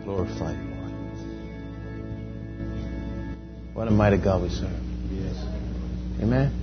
Glorify you, Lord. What a mighty God we serve. Yes. Amen?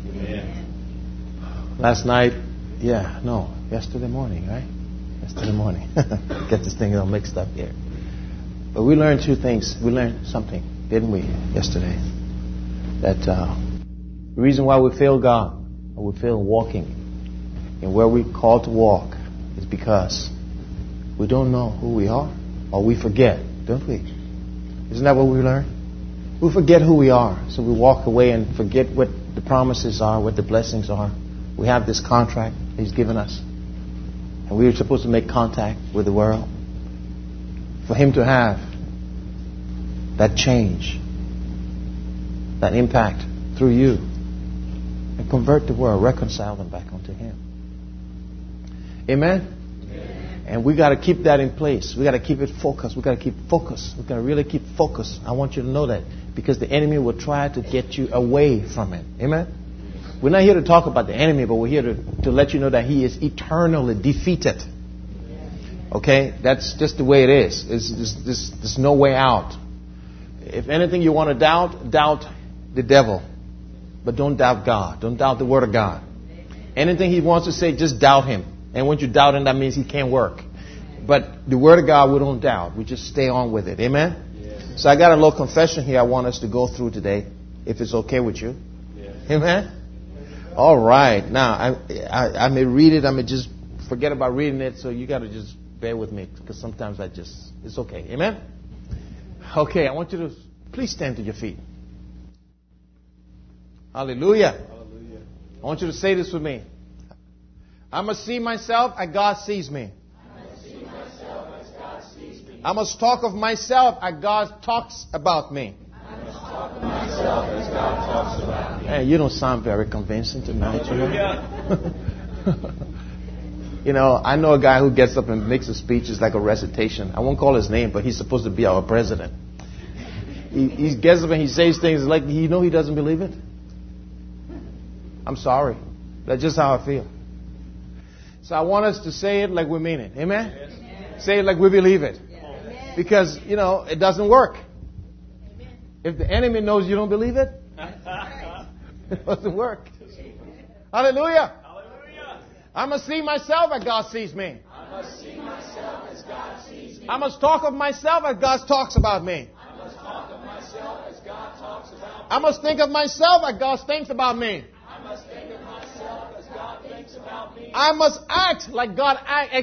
Amen. Last night, yesterday morning, right? Yesterday morning. Get this thing all mixed up here. But we learned two things. We learned something, didn't we, yesterday? That the reason why we fail God, or we fail walking, and where we're called to walk, is because we don't know who we are, or we forget, don't we? Isn't that what we learn? We forget who we are, so we walk away and forget what the promises are, what the blessings are. We have this contract He's given us, and we are supposed to make contact with the world for Him to have that change, that impact through you, and convert the world, reconcile them back unto Him. Amen? And we got to keep that in place. We got to keep it focused. We got to keep focused. We got to really keep focused. I want you to know that, because the enemy will try to get you away from it. Amen? We're not here to talk about the enemy, but we're here to let you know that he is eternally defeated. Okay? That's just the way it is. There's no way out. If anything you want to doubt the devil. But don't doubt God. Don't doubt the Word of God. Anything he wants to say, just doubt him. And when you doubt him, that means he can't work. But the Word of God, we don't doubt. We just stay on with it. Amen? Yes. So I got a little confession here I want us to go through today, if it's okay with you. Yes. Amen? All right. Now, I may read it. I may just forget about reading it. So you got to just bear with me, because sometimes it's okay. Amen? Okay, I want you to please stand to your feet. Hallelujah. Hallelujah. I want you to say this with me. I must see myself as God sees me. I must talk of myself as God talks about me. Hey, you don't sound very convincing tonight. You know, I know a guy who gets up and makes a speech. It's like a recitation. I won't call his name, but he's supposed to be our president. He gets up and he says things like, he doesn't believe it. I'm sorry. That's just how I feel. So I want us to say it like we mean it. Amen? Yes. Say it like we believe it. Yes. Because, it doesn't work. Amen. If the enemy knows you don't believe it, it doesn't work. Hallelujah. Hallelujah. I must see myself as God sees me. I must see myself as God sees me. I must talk of myself as God talks about me. I must talk of myself as God talks about me. I must think of myself as God thinks about me. I must think of myself as God thinks about me. I must act like God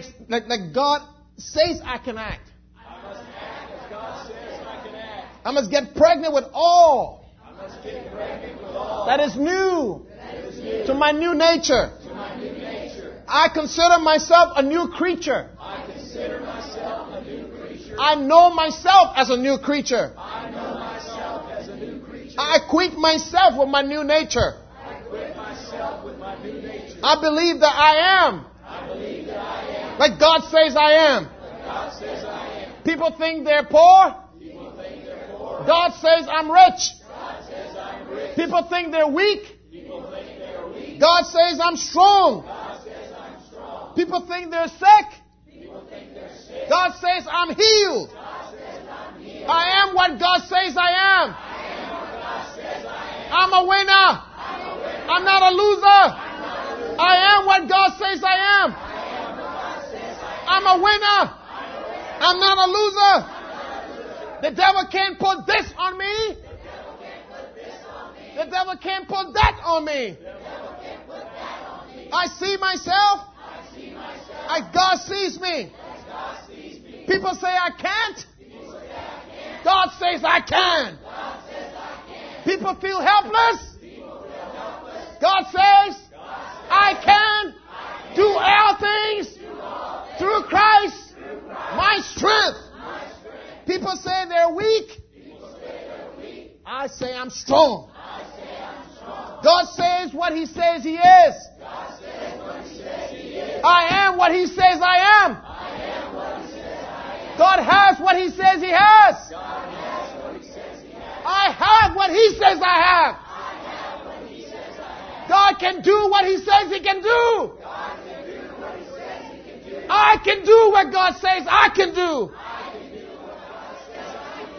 like God says I can act. I must act as God says I can act. I must get pregnant with all. I must get pregnant with all that is new to my new nature. To my new nature. I consider myself a new creature. I consider myself a new creature. I know myself as a new creature. I know myself as a new creature. I acquaint myself with my new nature. I acquaint myself with my new nature. I believe that I am. I believe that I am. Like God says I am. Like God says I am. People think they're poor. People think they're poor. God says I'm rich. God says I'm rich. People think they're weak. People think they're weak. God says I'm strong. God says I'm strong. People think they're sick. People think they're sick. God says I'm healed. God says I'm healed. I am what God says I am. I am what God says I am. I'm a winner. I'm a winner. I'm not a loser. I'm not a loser. I am what God says I am. I am what God says I am. I'm a winner. I'm a winner. I'm not a loser. I'm not a loser. The devil can't put this on me. The devil can't put this on me. The devil can't put that on me. The devil can't put that on me. I see myself I see myself as God sees me. as God sees me. People say I can't. People say I can't. God says I can. God says I can. People feel helpless. People feel helpless. God says God says I can do all things through Christ, my strength. my strength. People say they're weak. People say they're weak. I say I'm strong. I say I'm strong. God says what He says He is. God says what He says He is. I am what He says I am. I am what He says I am. God has what He says He has. God has what He says He has. I have what He says I have. I have what He says I have. God can do what He says He can do. God can do what He says He can do. I can do what God says I can do. I can do what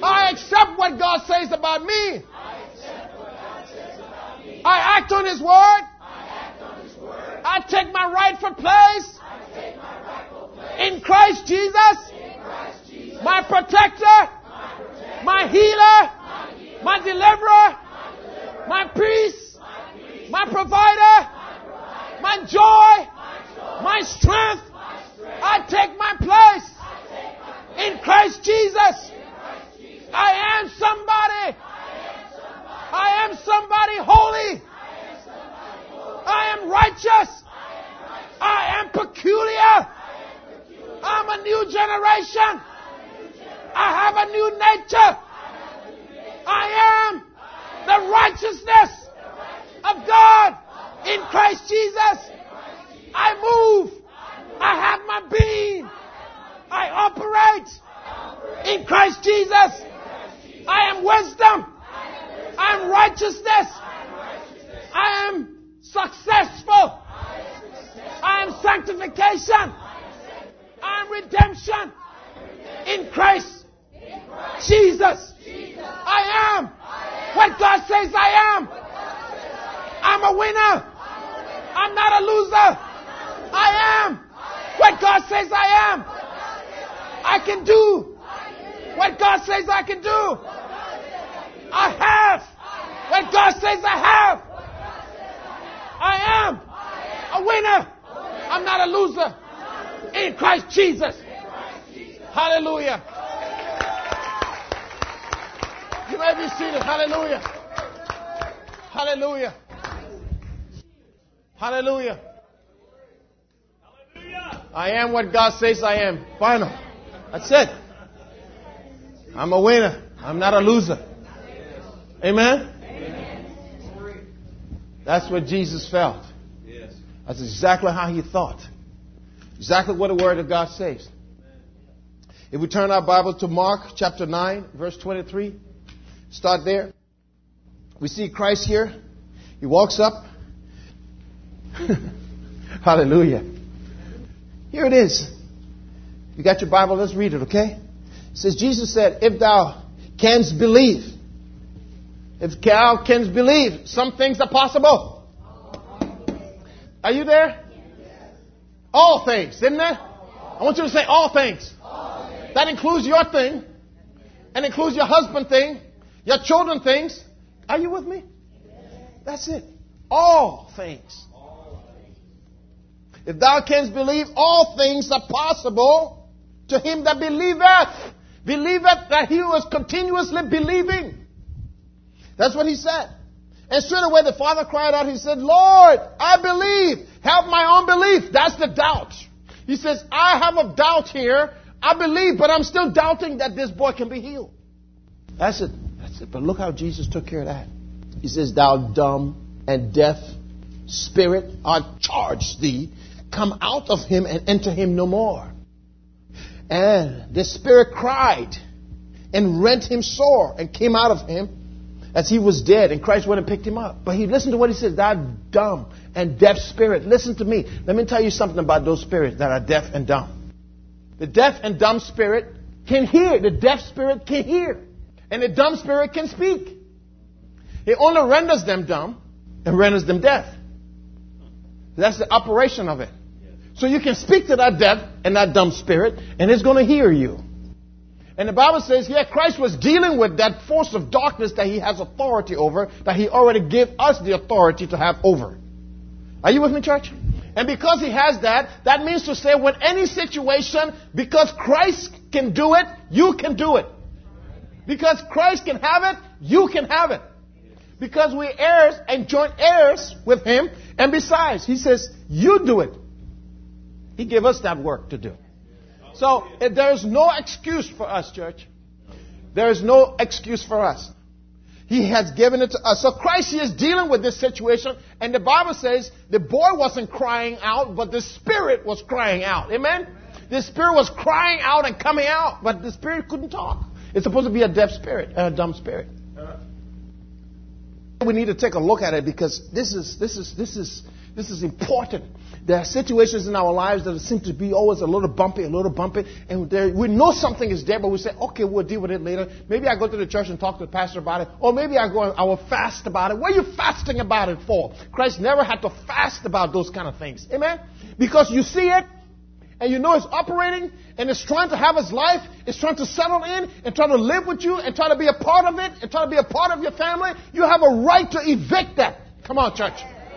I accept what God says about me. I act on His word. I take my rightful place in Christ Jesus, my protector, my healer, my deliverer, my peace, my provider, my joy, my strength. I take my place in Christ Jesus. I am somebody. I am somebody holy. I am righteous. I am peculiar. I'm a new generation. I have a new nature. I am the righteousness of God in Christ Jesus. I move. I have my being. I operate in Christ Jesus. I am wisdom. I am righteousness. I am successful. I am sanctification. I am redemption in Christ Jesus. I am what God says I am. I'm a winner. I'm not a loser. I am what God says I am. I can do what God says I can do. I have what God says I have. I am a winner. I'm not a loser. In Christ Jesus. Hallelujah. You may be seated. Hallelujah. Hallelujah. Hallelujah. I am what God says I am. Final. That's it. I'm a winner. I'm not a loser. Amen? That's what Jesus felt. That's exactly how He thought. Exactly what the Word of God says. If we turn our Bible to Mark chapter 9, verse 23, start there. We see Christ here. He walks up. Hallelujah. Here it is. You got your Bible? Let's read it, okay? It says, Jesus said, if thou canst believe. If thou canst believe, some things are possible. Are you there? All things, isn't it? I want you to say all things. That includes your thing. And includes your husband thing. Your children things. Are you with me? That's it. All things. If thou canst believe, all things are possible to him that believeth. Believeth that he was continuously believing. That's what he said. And straight away the father cried out. He said, Lord, I believe. Help my unbelief. That's the doubt. He says, I have a doubt here. I believe, but I'm still doubting that this boy can be healed. That's it. That's it. But look how Jesus took care of that. He says, thou dumb and deaf spirit, I charge thee, come out of him and enter him no more. And the spirit cried and rent him sore and came out of him as he was dead. And Christ went and picked him up. But he listened to what he says, thou dumb and deaf spirit. Listen to me. Let me tell you something about those spirits that are deaf and dumb. The deaf and dumb spirit can hear. The deaf spirit can hear. And the dumb spirit can speak. It only renders them dumb and renders them deaf. That's the operation of it. So you can speak to that deaf and that dumb spirit, and it's going to hear you. And the Bible says, yeah, Christ was dealing with that force of darkness that he has authority over, that he already gave us the authority to have over. Are you with me, church? And because he has that, that means to say with any situation, because Christ can do it, you can do it. Because Christ can have it, you can have it. Because we're heirs and joint heirs with him. And besides, he says, you do it. He gave us that work to do. So there's no excuse for us, church. There is no excuse for us. He has given it to us. So Christ is dealing with this situation. And the Bible says the boy wasn't crying out, but the spirit was crying out. Amen? The spirit was crying out and coming out, but the spirit couldn't talk. It's supposed to be a deaf spirit, a dumb spirit. We need to take a look at it because this is This is important. There are situations in our lives that seem to be always a little bumpy, and we know something is there, but we say, okay, we'll deal with it later. Maybe I go to the church and talk to the pastor about it, or maybe I will fast about it. What are you fasting about it for? Christ never had to fast about those kind of things. Amen? Because you see it, and you know it's operating, and it's trying to have its life, it's trying to settle in, and try to live with you, and try to be a part of it, and try to be a part of your family. You have a right to evict that. Come on, church.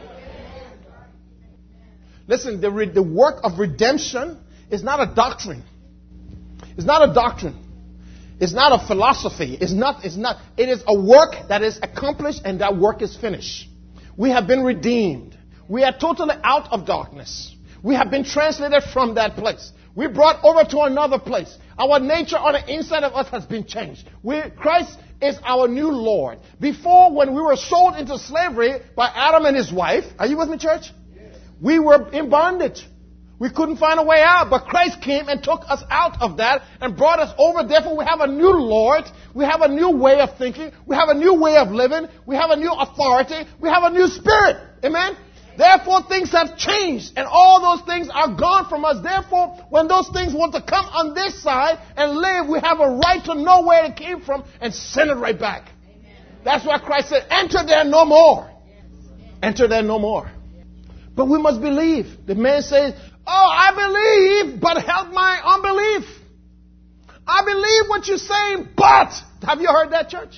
Listen, the work of redemption is not a doctrine. It's not a doctrine. It's not a philosophy. It is a work that is accomplished, and that work is finished. We have been redeemed. We are totally out of darkness. We have been translated from that place. We brought over to another place. Our nature on the inside of us has been changed. Christ is our new Lord. Before, when we were sold into slavery by Adam and his wife, are you with me, church? We were in bondage. We couldn't find a way out, but Christ came and took us out of that and brought us over. Therefore, we have a new Lord. We have a new way of thinking. We have a new way of living. We have a new authority. We have a new spirit. Amen? Therefore, things have changed, and all those things are gone from us. Therefore, when those things want to come on this side and live, we have a right to know where it came from and send it right back. Amen. That's why Christ said, enter there no more. Enter there no more. But we must believe. The man says, oh, I believe, but help my unbelief. I believe what you're saying, but. Have you heard that, church?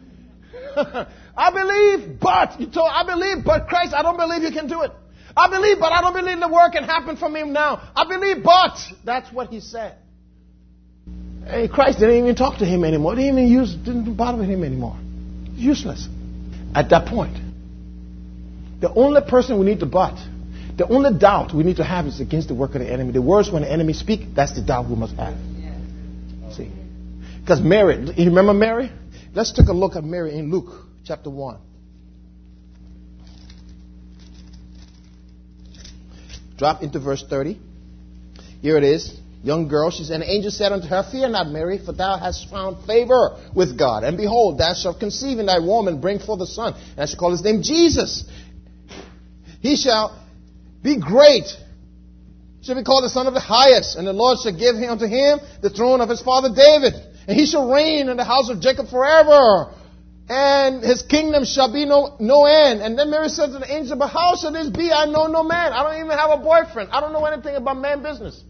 I believe, but Christ, I don't believe you can do it. I believe, but I don't believe the work can happen for me now. I believe, but. That's what he said. Hey, Christ didn't even talk to him anymore. Didn't bother with him anymore. Useless. At that point. The only person we need to the only doubt we need to have is against the work of the enemy. The words when the enemy speak, that's the doubt we must have. See? Because Mary, you remember Mary? Let's take a look at Mary in Luke chapter 1. Drop into verse 30. Here it is. Young girl, she said, an angel said unto her, fear not, Mary, for thou hast found favor with God. And behold, thou shalt conceive in thy womb and bring forth a son. And I shall call his name Jesus. He shall be great. He shall be called the Son of the Highest. And the Lord shall give unto him the throne of his father David. And he shall reign in the house of Jacob forever. And his kingdom shall be no end. And then Mary said to the angel, but how shall this be? I know no man. I don't even have a boyfriend. I don't know anything about man business.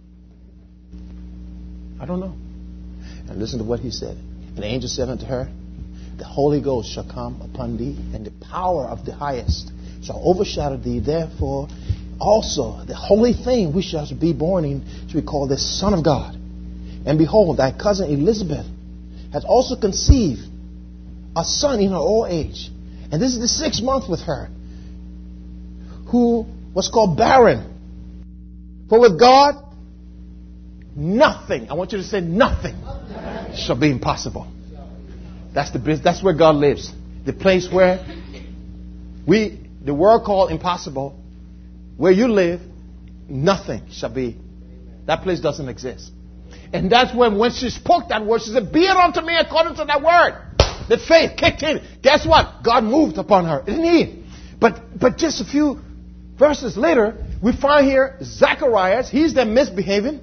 I don't know. And listen to what he said. And the angel said unto her, the Holy Ghost shall come upon thee, and the power of the highest shall overshadow thee. Therefore, also the holy thing which shall be born in shall be called the Son of God. And behold, thy cousin Elizabeth has also conceived a son in her old age. And this is the 6th month with her, who was called barren. For with God, nothing, I want you to say nothing, shall be impossible. That's where God lives. The place where the world called impossible, where you live, nothing shall be. That place doesn't exist. And that's when she spoke that word, she said, be it unto me according to that word. The faith kicked in. Guess what? God moved upon her. Didn't he? But just a few verses later, we find here Zacharias. He's there misbehaving.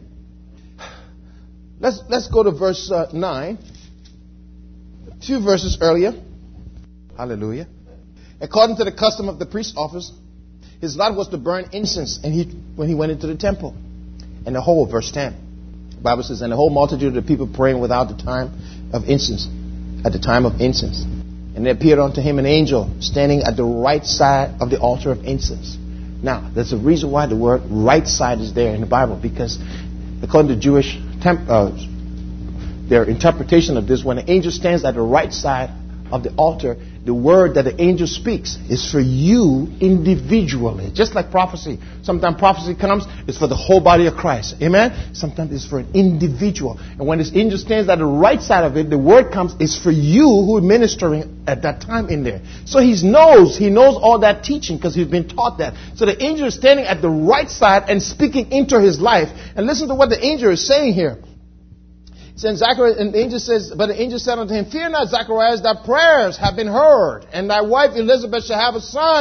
Let's go to verse 9. 2 verses earlier. Hallelujah. According to the custom of the priest's office, his lot was to burn incense when he went into the temple. And the whole, verse 10. The Bible says, and the whole multitude of the people praying without the time of incense. At the time of incense. And there appeared unto him an angel standing at the right side of the altar of incense. Now, there's a reason why the word right side is there in the Bible. Because according to Jewish their interpretation of this, when the angel stands at the right side of the altar, the word that the angel speaks is for you individually. Just like prophecy. Sometimes prophecy comes, it's for the whole body of Christ. Amen? Sometimes it's for an individual. And when this angel stands at the right side of it, the word comes, it's for you who are ministering at that time in there. So he knows all that teaching because he's been taught that. So the angel is standing at the right side and speaking into his life. And listen to what the angel is saying here. But the angel said unto him, fear not, Zacharias, thy prayers have been heard, and thy wife Elizabeth shall have a son,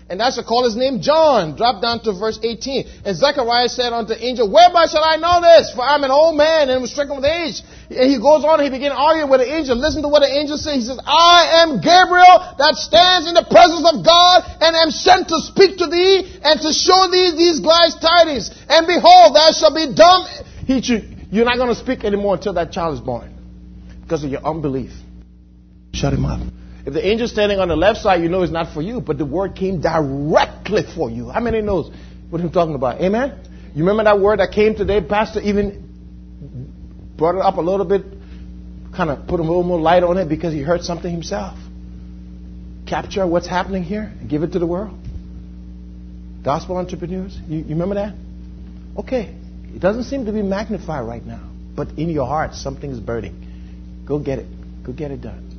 and thou shalt call his name John. Drop down to verse 18. And Zechariah said unto the angel, whereby shall I know this? For I'm an old man and was stricken with age. And he goes on and he began arguing with the angel. Listen to what the angel says. He says, I am Gabriel that stands in the presence of God and am sent to speak to thee and to show thee these glad tidings. And behold, thou shalt be dumb. You're not going to speak anymore until that child is born because of your unbelief. Shut him up. If the angel's standing on the left side, you know it's not for you, but the word came directly for you. How many knows what I'm talking about? Amen? You remember that word that came today? Pastor even brought it up a little bit, kind of put a little more light on it because he heard something himself. Capture what's happening here and give it to the world. Gospel entrepreneurs, you remember that? Okay. It doesn't seem to be magnified right now, but in your heart, something is burning. Go get it. Go get it done.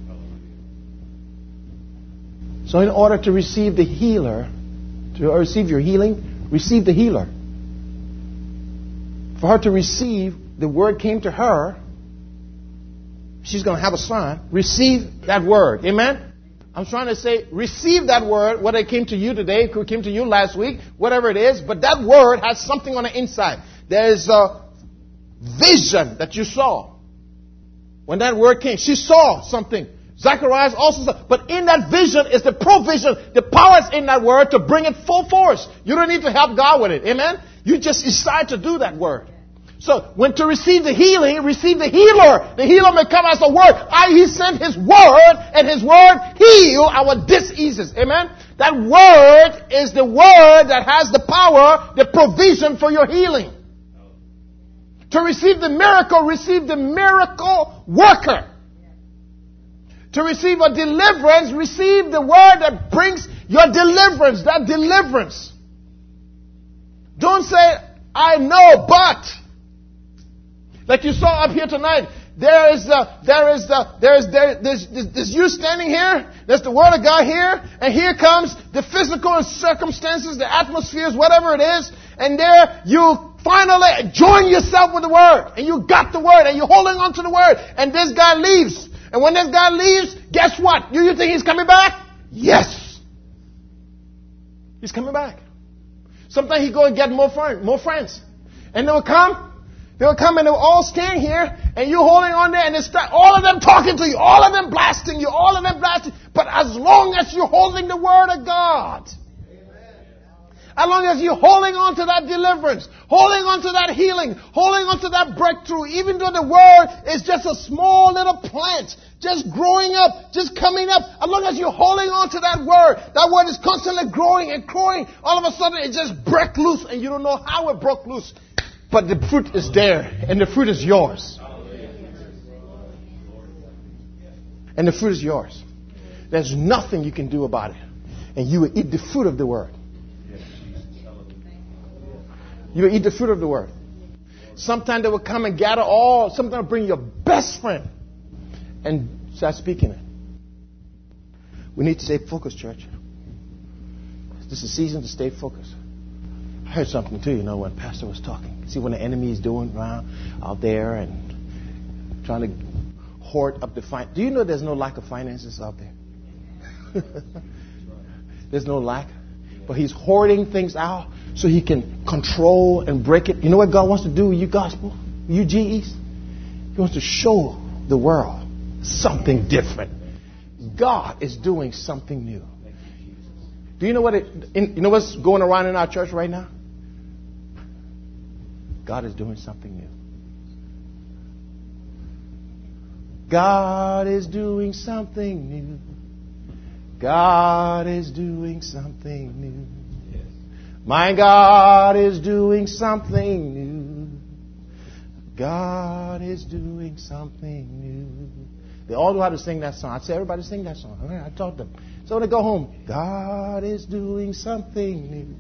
So in order to receive the healer, to receive your healing, receive the healer. For her to receive, the word came to her. She's going to have a son. Receive that word. Amen? I'm trying to say, receive that word, whether it came to you today, it came to you last week, whatever it is, but that word has something on the inside. There is a vision that you saw. When that word came, she saw something. Zacharias also saw. But in that vision is the provision. The power is in that word to bring it full force. You don't need to help God with it. Amen? You just decide to do that word. So when to receive the healing, receive the healer. The healer may come as a word. He sent his word, and his word heal our diseases. Amen? That word is the word that has the power, the provision for your healing. To receive the miracle worker. To receive a deliverance, receive the word that brings your deliverance, that deliverance. Don't say, I know, but. Like you saw up here tonight, there's you standing here, there's the word of God here, and here comes the physical circumstances, the atmospheres, whatever it is, and there you finally join yourself with the word, and you got the word, and you're holding on to the word, and this guy leaves. And when this guy leaves, guess what? Do you think he's coming back? Yes. He's coming back. Sometimes he go and get more friends. And they will come and they will all stand here, and you're holding on there, and they start, all of them talking to you, all of them blasting you, all of them blasting. But as long as you're holding the word of God, as long as you're holding on to that deliverance, holding on to that healing, holding on to that breakthrough, even though the word is just a small little plant, just growing up, just coming up, as long as you're holding on to that word is constantly growing and growing, all of a sudden it just breaks loose, and you don't know how it broke loose. But the fruit is there, and the fruit is yours. And the fruit is yours. There's nothing you can do about it. And you will eat the fruit of the word. You will eat the fruit of the word. Sometimes they will come and gather sometimes they'll bring your best friend and start speaking it. We need to stay focused, church. This is a season to stay focused. I heard something too, when Pastor was talking. See, when the enemy is doing around out there and trying to hoard up the finance. Do you know there's no lack of finances out there? There's no lack. But he's hoarding things out so he can control and break it. You know what God wants to do with you gospel? You GEs? He wants to show the world something different. God is doing something new. Do you know what's going around in our church right now? God is doing something new. God is doing something new. God is doing something new. My God is doing something new. God is doing something new. They all know how to sing that song. I say, everybody sing that song. Okay, I taught them. So when they go home, God is doing something new.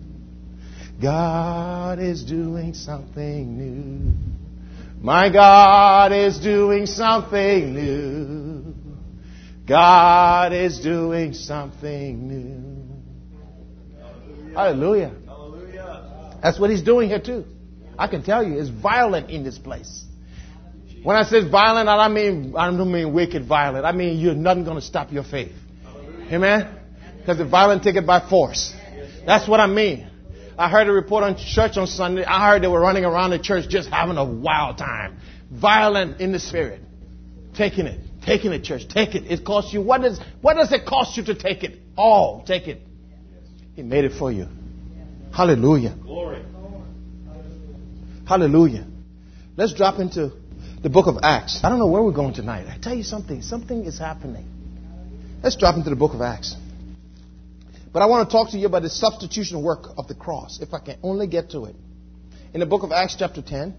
God is doing something new. My God is doing something new. God is doing something new. Hallelujah. Hallelujah. That's what he's doing here too. I can tell you, it's violent in this place. When I say violent, I don't mean wicked violent. I mean, you're nothing going to stop your faith. Amen? Because the violent take it by force. That's what I mean. I heard a report on church on Sunday. I heard they were running around the church just having a wild time. Violent in the spirit. Taking it, church. Take it. It costs you. What does it cost you to take it? All. Take it. He made it for you. Hallelujah. Glory. Hallelujah. Let's drop into the book of Acts. I don't know where we're going tonight. I tell you something. Something is happening. Let's drop into the book of Acts. But I want to talk to you about the substitution work of the cross, if I can only get to it. In the book of Acts chapter 10.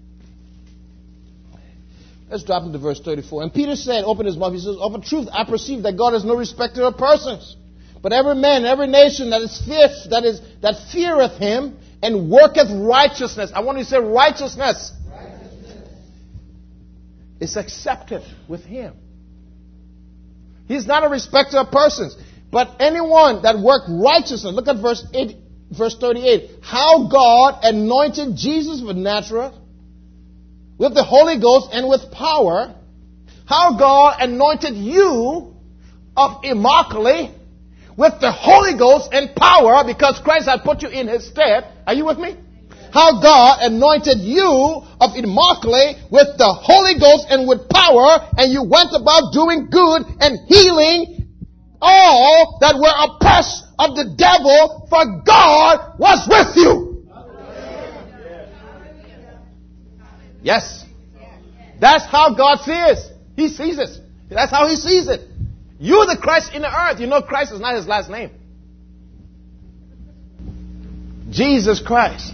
Let's drop into verse 34. And Peter said, open his mouth, he says, of a truth I perceive that God is no respecter of persons. But every man, every nation that feareth him and worketh righteousness. I want you to say righteousness. It's accepted with him. He's not a respecter of persons. But anyone that worked righteousness. Look at verse 38. How God anointed Jesus of Nazareth with the Holy Ghost and with power. How God anointed you of Immaculate with the Holy Ghost and power, because Christ had put you in his stead. Are you with me? How God anointed you of Immaculate with the Holy Ghost and with power, and you went about doing good and healing all that were oppressed of the devil, for God was with you. Yes. That's how God sees. He sees it. That's how he sees it. You're the Christ in the earth. You know Christ is not his last name. Jesus Christ.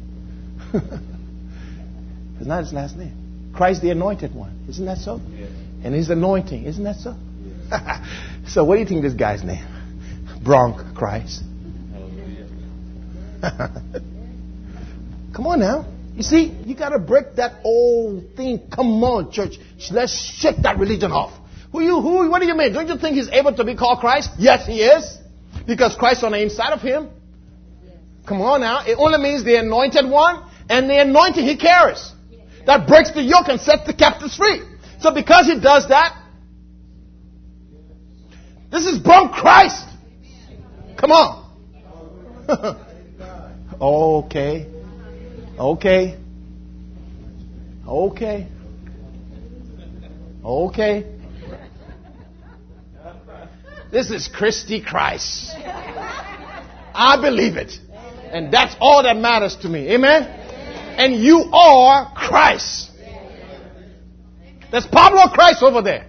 It's not his last name. Christ the anointed one. Isn't that so? Yes. And his anointing. Isn't that so? Yes. So what do you think this guy's name? Bronk Christ. Come on now. You see, you got to break that old thing. Come on, church. Let's shake that religion off. What do you mean? Don't you think he's able to be called Christ? Yes, he is. Because Christ is on the inside of him. Come on now. It only means the anointed one and the anointing he carries. That breaks the yoke and sets the captives free. So because he does that, this is born Christ. Come on. Okay. This is Christy Christ. I believe it. And that's all that matters to me. Amen? And you are Christ. There's Pablo Christ over there.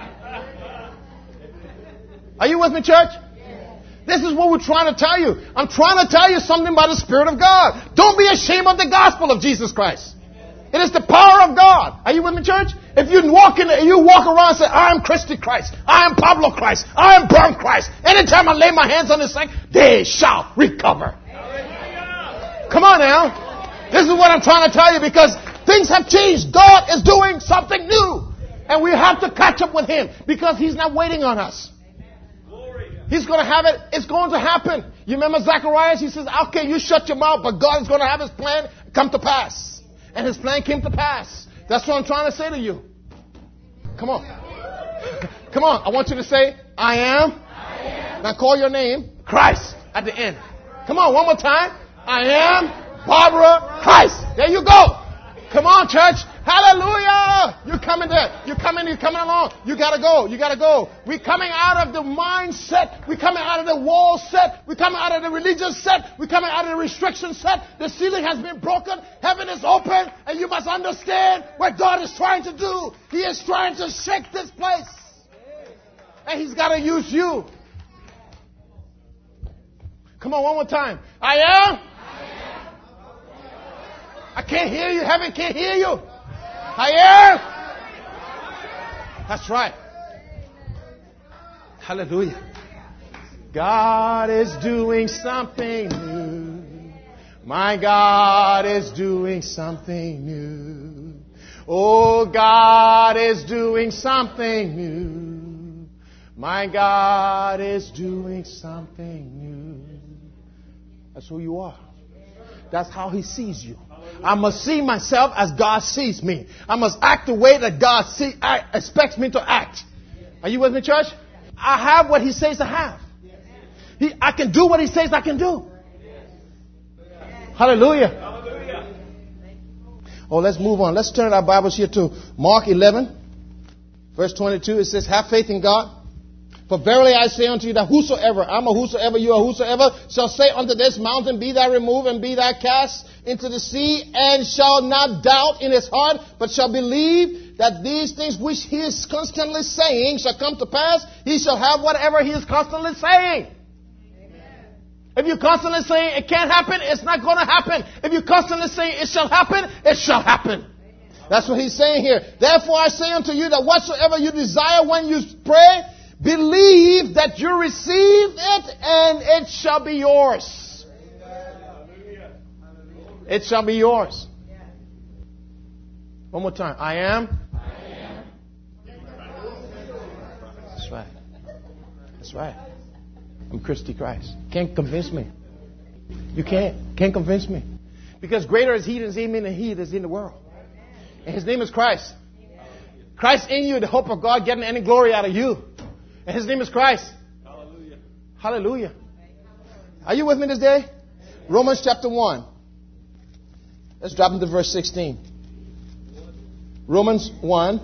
Are you with me, church? This is what we're trying to tell you. I'm trying to tell you something by the Spirit of God. Don't be ashamed of the gospel of Jesus Christ. It is the power of God. Are you with me, church? If you walk around and say, I am Christy Christ. I am Pablo Christ. I am Bram Christ. Anytime I lay my hands on the sick, they shall recover. Come on now. This is what I'm trying to tell you, because things have changed. God is doing something new. And we have to catch up with him, because he's not waiting on us. He's going to have it. It's going to happen. You remember Zacharias? He says, okay, you shut your mouth, but God is going to have his plan come to pass. And his plan came to pass. That's what I'm trying to say to you. Come on. Come on. I want you to say, I am. Now call your name, Christ, at the end. Come on, one more time. I am Barbara Christ. There you go. Come on, church. Hallelujah. You're coming there. You're coming along. You gotta go. We're coming out of the mindset. We're coming out of the wall set. We're coming out of the religious set. We're coming out of the restriction set. The ceiling has been broken. Heaven is open. And you must understand what God is trying to do. He is trying to shake this place. And he's got to use you. Come on, one more time. I am. I can't hear you. Heaven can't hear you. I am. That's right. Hallelujah. God is doing something new. My God is doing something new. Oh, God is doing something new. My God is doing something new. That's who you are. That's how he sees you. I must see myself as God sees me. I must act the way that God expects me to act. Are you with me, church? I have what he says I have. I can do what He says I can do. Hallelujah. Oh, let's move on. Let's turn our Bibles here to Mark 11, verse 22. It says, have faith in God. For verily I say unto you that whosoever, I'm a whosoever, you are whosoever, shall say unto this mountain, be thou removed and be thou cast into the sea, and shall not doubt in his heart, but shall believe that these things which he is constantly saying shall come to pass, he shall have whatever he is constantly saying. Amen. If you're constantly saying it can't happen, it's not going to happen. If you're constantly saying it shall happen, it shall happen. Amen. That's what he's saying here. Therefore I say unto you that whatsoever you desire when you pray, believe that you received it and it shall be yours. It shall be yours. One more time. I am. That's right. That's right. I'm Christy Christ. Can't convince me. You can't convince me. Because greater is He that is in me than he that is in the world. And His name is Christ. Christ in you, the hope of God getting any glory out of you. And His name is Christ. Hallelujah. Hallelujah. Are you with me this day? Romans chapter 1. Let's drop into verse 16. Romans 1.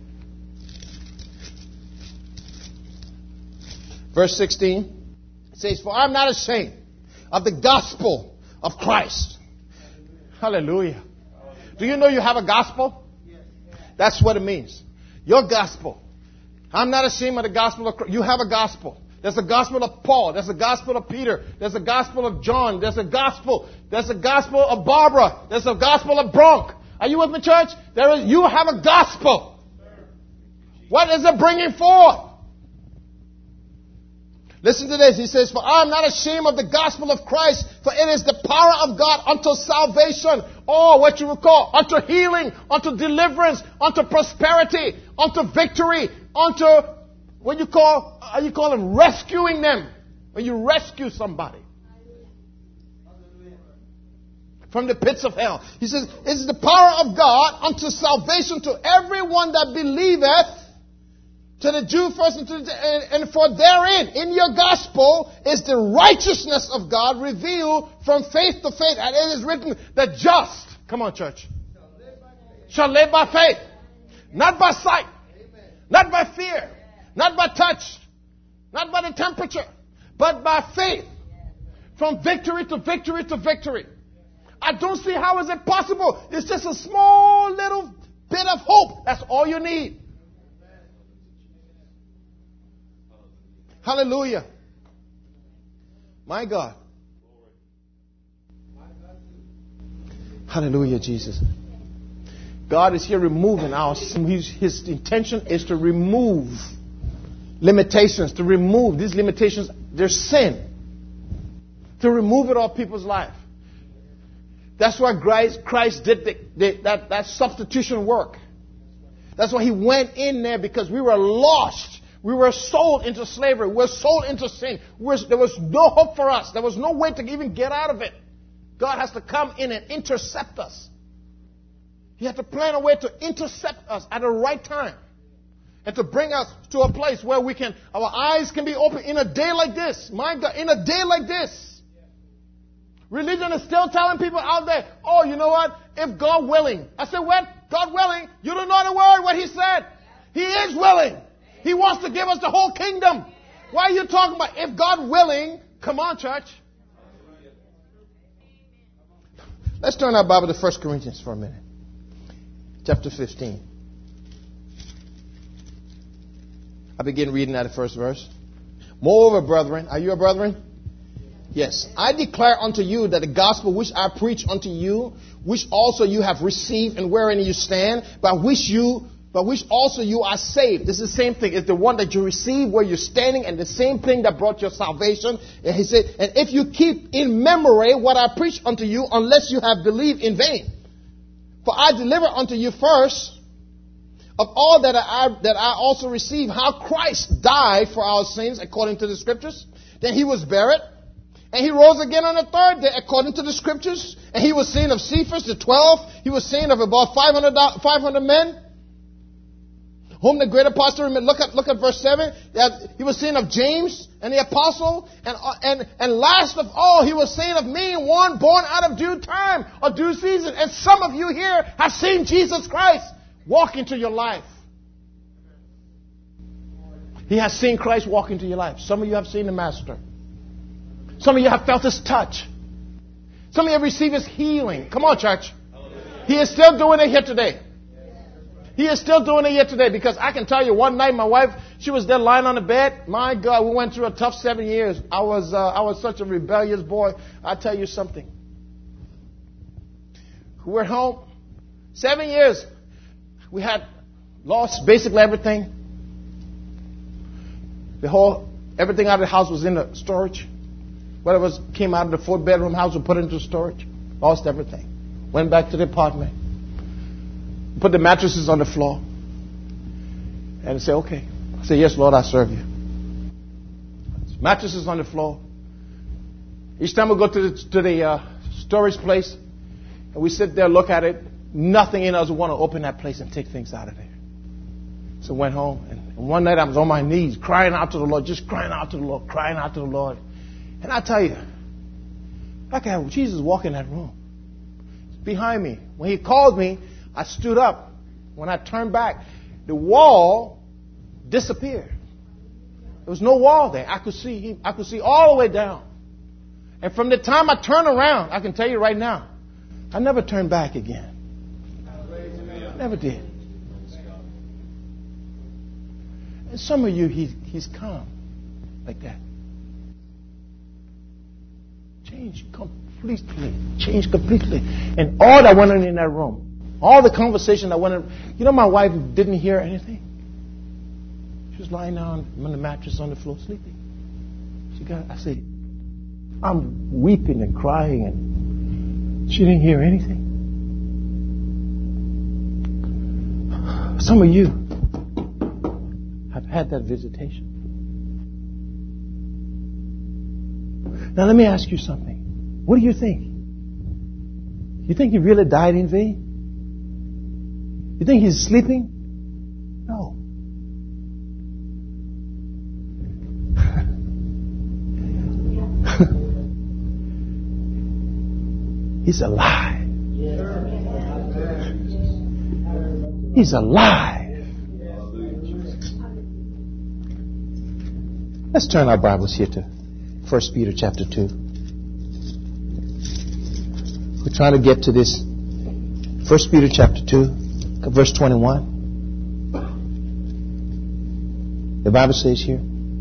Verse 16. It says, for I am not ashamed of the gospel of Christ. Hallelujah. Do you know you have a gospel? That's what it means. Your gospel. I'm not ashamed of the gospel of Christ. You have a gospel. There's a gospel of Paul. There's a gospel of Peter. There's a gospel of John. There's a gospel. There's a gospel of Barbara. There's a gospel of Bronk. Are you with me, church? You have a gospel. What is it bringing forth? Listen to this. He says, for I am not ashamed of the gospel of Christ, for it is the power of God unto salvation. Oh, what you would call unto healing, unto deliverance, unto prosperity, unto victory, unto what you call them, rescuing them. When you rescue somebody from the pits of hell. He says, it is the power of God unto salvation to everyone that believeth, to the Jew first, and for therein, in your gospel, is the righteousness of God revealed from faith to faith. And it is written, the just, come on church, shall live by faith. Not by sight, not by fear, not by touch, not by the temperature, but by faith. From victory to victory to victory. I don't see how is it possible. It's just a small little bit of hope. That's all you need. Hallelujah. My God. Hallelujah, Jesus. God is here removing our sin. His intention is to remove limitations, to remove these limitations, their sin, to remove it off people's life. That's why Christ did that substitution work. That's why He went in there, because we were lost. We were sold into slavery. We were sold into sin. There was no hope for us. There was no way to even get out of it. God has to come in and intercept us. He had to plan a way to intercept us at the right time. And to bring us to a place where our eyes can be open in a day like this. My God, in a day like this. Religion is still telling people out there, oh, you know what? If God willing. I said, what? God willing? You don't know the word, what He said. He is willing. He wants to give us the whole kingdom. Why are you talking about if God willing? Come on, church. Let's turn our Bible to 1 Corinthians for a minute. Chapter 15. I begin reading at the first verse. Moreover, brethren, are you a brethren? Yes. I declare unto you that the gospel which I preach unto you, which also you have received and wherein you stand, by which also you are saved. This is the same thing. It's the one that you receive where you're standing, and the same thing that brought your salvation. And he said, and if you keep in memory what I preach unto you, unless you have believed in vain. For I deliver unto you first of all that I also received, how Christ died for our sins according to the Scriptures. Then He was buried. And He rose again on the third day according to the Scriptures. And He was seen of Cephas, the 12. He was seen of about 500 men. Whom the great apostle remembered. Look at verse 7. He was saying of James and the apostle. And last of all, he was saying of me, one born out of due time or due season. And some of you here have seen Jesus Christ walk into your life. He has seen Christ walk into your life. Some of you have seen the Master. Some of you have felt His touch. Some of you have received His healing. Come on, church. He is still doing it here today. He is still doing it here today, because I can tell you, one night my wife, she was there lying on the bed. My God, we went through a tough 7 years. I was such a rebellious boy. I'll tell you something. We're home. 7 years. We had lost basically everything. Everything out of the house was in the storage. Whatever came out of the 4-bedroom house, we put it into storage. Lost everything. Went back to the apartment. Put the mattresses on the floor. And say, okay. I say, yes, Lord, I serve you. Mattresses on the floor. Each time we go to the storage place, and we sit there, look at it, nothing in us would want to open that place and take things out of there. So I went home, and one night I was on my knees, crying out to the Lord, just crying out to the Lord, crying out to the Lord. And I tell you, I could have Jesus walk in that room. Behind me. When He called me, I stood up. When I turned back, the wall disappeared. There was no wall there. I could see all the way down. And from the time I turned around, I can tell you right now, I never turned back again. Never did. And some of you, He's come like that. Change completely. Change completely. And all that went on in that room, all the conversation that went on, you know, my wife didn't hear anything. She was lying down on the mattress on the floor sleeping. I said, I'm weeping and crying, and she didn't hear anything. Some of you have had that visitation. Now let me ask you something. What do you think? You think He really died in vain? You think He's sleeping? No. He's alive. He's alive. Let's turn our Bibles here to 1 Peter chapter 2. We're trying to get to this 1 Peter chapter 2, verse 21. The Bible says here,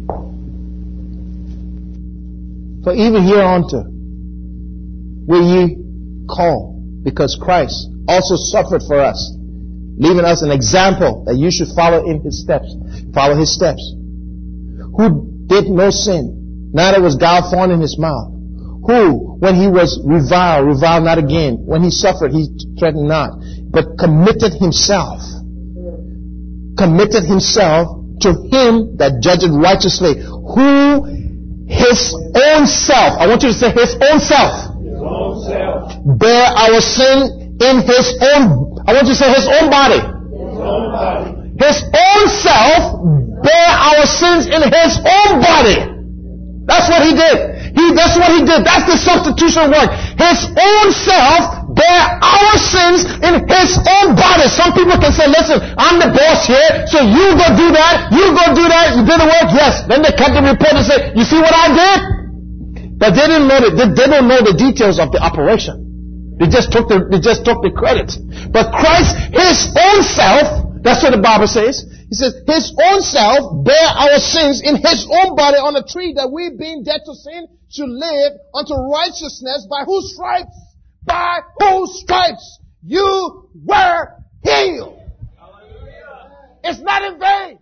for even hereunto will ye call, because Christ also suffered for us, leaving us an example that you should follow in His steps. Follow His steps. Who did no sin, neither was guile found in His mouth. Who, when He was reviled not again. When He suffered, He threatened not, but committed Himself to Him that judgeth righteously. Who His own self, I want you to say His own self, bear our sin in His own, I want you to say His own body. His own self bear our sins in His own body. That's what He did. That's what He did. That's the substitution work. His own self bear our sins in His own body. Some people can say, listen, I'm the boss here, so you go do that, you did the work, yes. Then they cut the report and say, you see what I did? But they didn't know they don't know the details of the operation. They just took the credit. But Christ, His own self, that's what the Bible says. He says, His own self bare our sins in His own body on a tree, that we being dead to sin should live unto righteousness, by whose stripes you were healed. It's not in vain.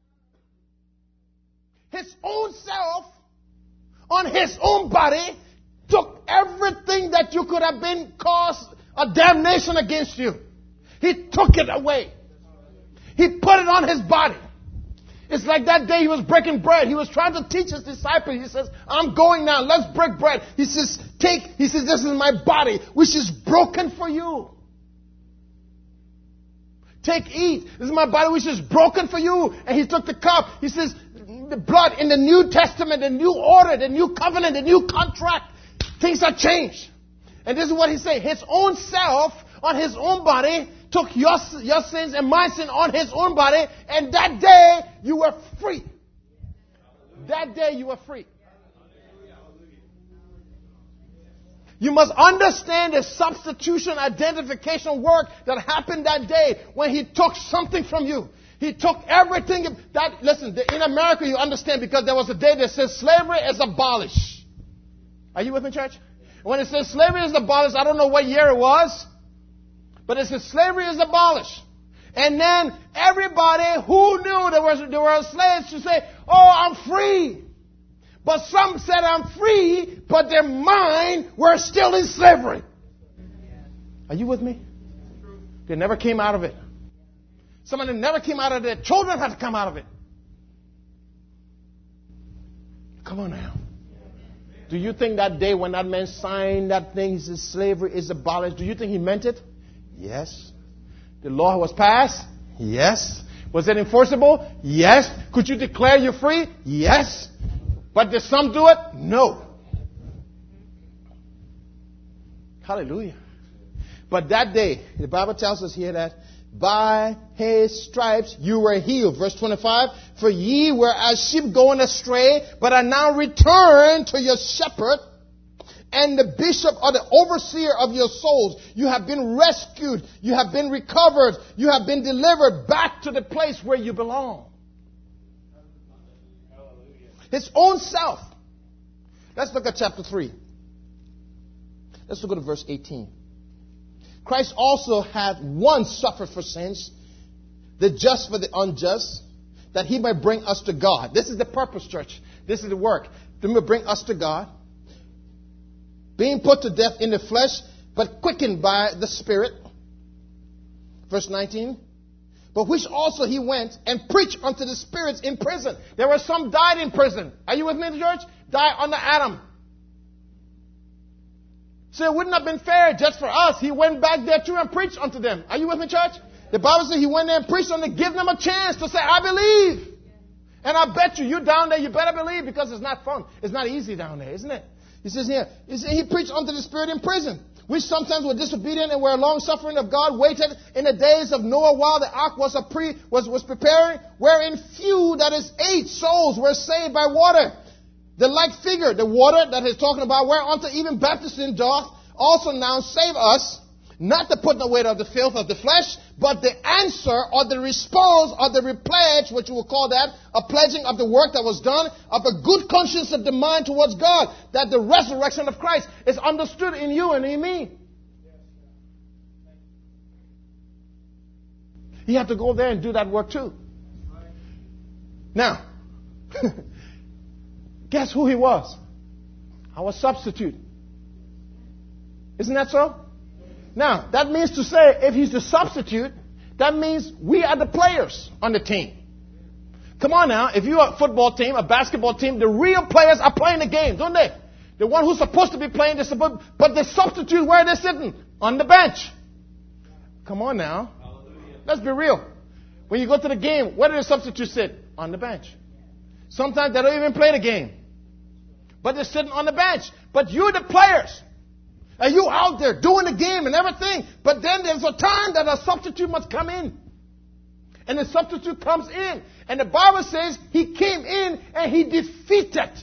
His own self on His own body took everything that you could have been caused a damnation against you. He took it away. He put it on His body. It's like that day He was breaking bread. He was trying to teach His disciples. He says, I'm going now. Let's break bread. He says, this is my body, which is broken for you. Take, eat. This is my body which is broken for you. And he took the cup. He says, the blood in the New Testament, the new order, the new covenant, the new contract. Things are changed. And this is what he said. His own self on his own body took your sins and my sin on his own body. And that day you were free. That day you were free. You must understand the substitution identification work that happened that day when he took something from you. He took everything that, listen, in America you understand because there was a day that says slavery is abolished. Are you with me, church? When it says slavery is abolished, I don't know what year it was, but it says slavery is abolished. And then everybody who knew there were slaves should say, oh, I'm free. But some said I'm free, but their mind were still in slavery. Are you with me? They never came out of it. Some of them never came out of it. Their children had to come out of it. Come on now. Do you think that day when that man signed that thing, he says slavery is abolished, do you think he meant it? Yes. The law was passed? Yes. Was it enforceable? Yes. Could you declare you free? Yes. But did some do it? No. Hallelujah. But that day, the Bible tells us here that by his stripes you were healed. Verse 25, for ye were as sheep going astray, but are now returned to your shepherd and the bishop or the overseer of your souls. You have been rescued. You have been recovered. You have been delivered back to the place where you belong. His own self. Let's look at chapter 3. Let's look at verse 18. Christ also hath once suffered for sins, the just for the unjust, that he might bring us to God. This is the purpose, church. This is the work. He might bring us to God. Being put to death in the flesh, but quickened by the Spirit. Verse 19. But which also he went and preached unto the spirits in prison. There were some died in prison. Are you with me, church? Died under Adam. So it wouldn't have been fair just for us. He went back there too and preached unto them. Are you with me, church? The Bible says he went there and preached unto them, give them a chance to say, I believe. And I bet you down there, you better believe because it's not fun. It's not easy down there, isn't it? He says here, he preached unto the spirit in prison, which sometimes were disobedient and were long suffering of God, waited in the days of Noah while the ark was preparing, wherein few, that is 8 souls, were saved by water. The like figure, the water that he's talking about, whereunto even baptism doth also now save us, not the putting away of the filth of the flesh, but the answer or the response or the repledge, which we will call that, a pledging of the work that was done, of a good conscience of the mind towards God, that the resurrection of Christ is understood in you and in me. You have to go there and do that work too. Now, guess who he was? Our substitute. Isn't that so? Now, that means to say, if he's the substitute, that means we are the players on the team. Come on now, if you're a football team, a basketball team, the real players are playing the game, don't they? The one who's supposed to be playing, but the substitute, where are they sitting? On the bench. Come on now. Let's be real. When you go to the game, where do the substitutes sit? On the bench. Sometimes they don't even play the game. But they're sitting on the bench. But you're the players. And you out there doing the game and everything. But then there's a time that a substitute must come in. And the substitute comes in. And the Bible says he came in and he defeated.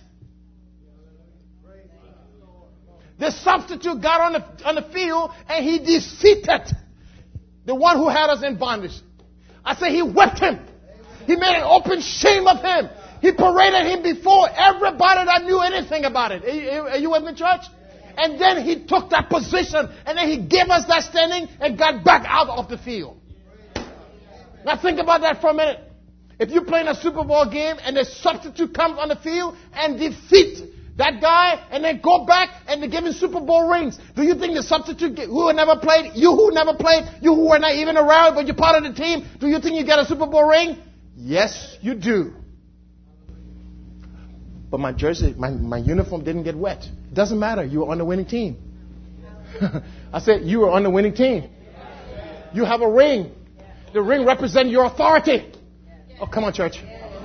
The substitute got on the field and he defeated the one who had us in bondage. I say he whipped him. He made an open shame of him. He paraded him before everybody that knew anything about it. Are you with me, church? And then he took that position and then he gave us that standing and got back out of the field. Now think about that for a minute. If you're playing a Super Bowl game and the substitute comes on the field and defeats that guy and then go back and they give him Super Bowl rings, do you think the substitute who never played, you who never played, you who were not even around but you're part of the team, do you think you get a Super Bowl ring? Yes, you do. But my jersey, my uniform didn't get wet. It doesn't matter. You were on the winning team. I said, you were on the winning team. You have a ring. The ring represents your authority. Oh, come on, church.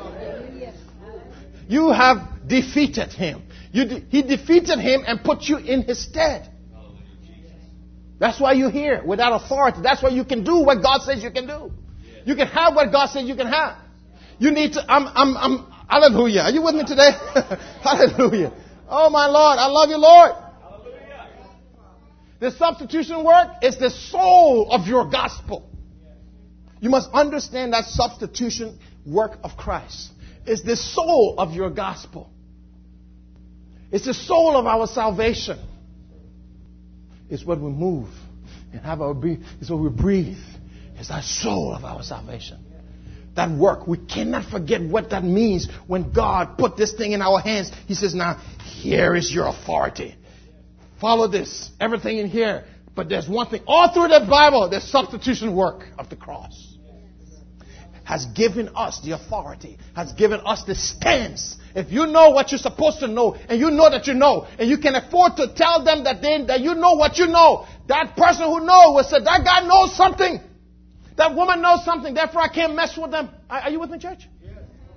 You have defeated him. He defeated him and put you in his stead. That's why you're here without authority. That's why you can do what God says you can do. You can have what God says you can have. You need to, hallelujah. Are you with me today? Hallelujah. Oh my Lord, I love you, Lord. Hallelujah. The substitution work is the soul of your gospel. You must understand that substitution work of Christ is the soul of your gospel. It's the soul of our salvation. It's what we move and have our being. It's what we breathe. It's our soul of our salvation. That work, we cannot forget what that means when God put this thing in our hands. He says, now, here is your authority. Follow this. Everything in here. But there's one thing. All through the Bible, the substitution work of the cross has given us the authority, has given us the stance. If you know what you're supposed to know, and you know that you know, and you can afford to tell them that you know what you know, that person who knows will say, that guy knows something. That woman knows something, therefore I can't mess with them. Are you with me, church? Yes.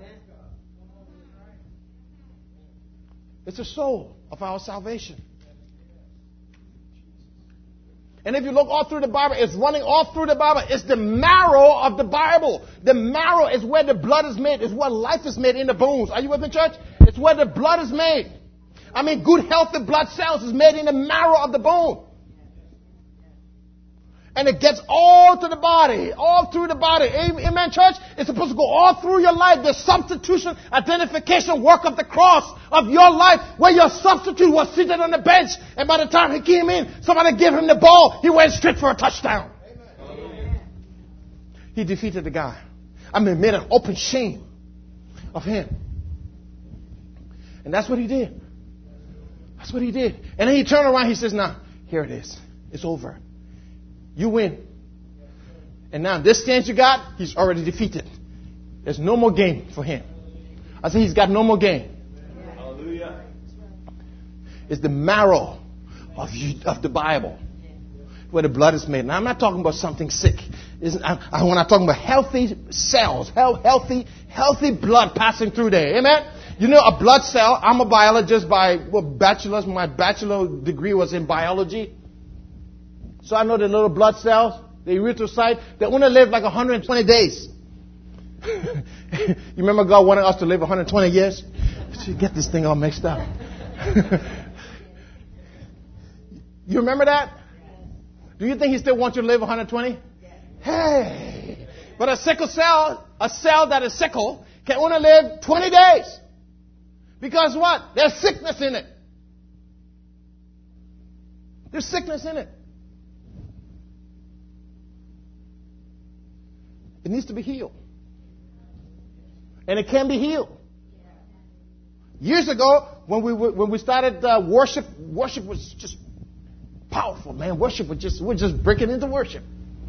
It's the soul of our salvation. And if you look all through the Bible, it's running all through the Bible. It's the marrow of the Bible. The marrow is where the blood is made. It's where life is made in the bones. Are you with me, church? It's where the blood is made. I mean, good, healthy blood cells is made in the marrow of the bone. And it gets all to the body, all through the body. Amen, church? It's supposed to go all through your life. The substitution, identification work of the cross of your life, where your substitute was seated on the bench. And by the time he came in, somebody gave him the ball. He went straight for a touchdown. Amen. He defeated the guy. I mean, made an open shame of him. And that's what he did. That's what he did. And then he turned around. He says, now, here it is. It's over. You win. And now this stance you got, he's already defeated. There's no more game for him. I say he's got no more game. Hallelujah. It's the marrow of the Bible where the blood is made. Now I'm not talking about something sick. When I'm talking about healthy cells, healthy blood passing through there. Amen? You know, a blood cell, I'm a biologist by bachelor's. My bachelor degree was in biology. So I know the little blood cells, the erythrocyte, they only live like 120 days. You remember God wanted us to live 120 years? So you get this thing all mixed up. You remember that? Do you think he still wants you to live 120? Hey! But a sickle cell, a cell that is sickle, can only live 20 days. Because what? There's sickness in it. There's sickness in it. It needs to be healed. And it can be healed. Years ago, when we started worship was just powerful, man. We're just breaking into worship.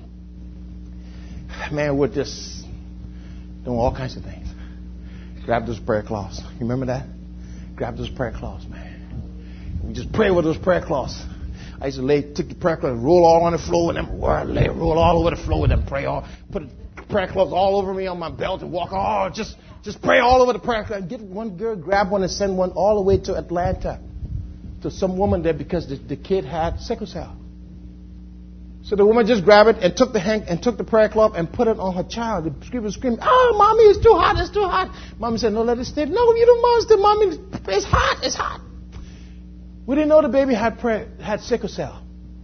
Man, we're just doing all kinds of things. Grab those prayer cloths. You remember that? Grab those prayer cloths, man. We just pray with those prayer cloths. I used to take the prayer cloth and roll all on the floor with them. Roll all over the floor with them. Pray all. Put prayer cloths all over me on my belt and walk. Oh, just pray all over the prayer cloth. Get one girl, grab one and send one all the way to Atlanta to some woman there because the kid had sickle cell. So the woman just grabbed it and took the prayer cloth and put it on her child. The scream was screaming, "Oh, mommy, it's too hot, it's too hot." Mommy said, "No, let it stay." "No, you don't monster, mommy. It's hot, it's hot." We didn't know the baby had sickle cell.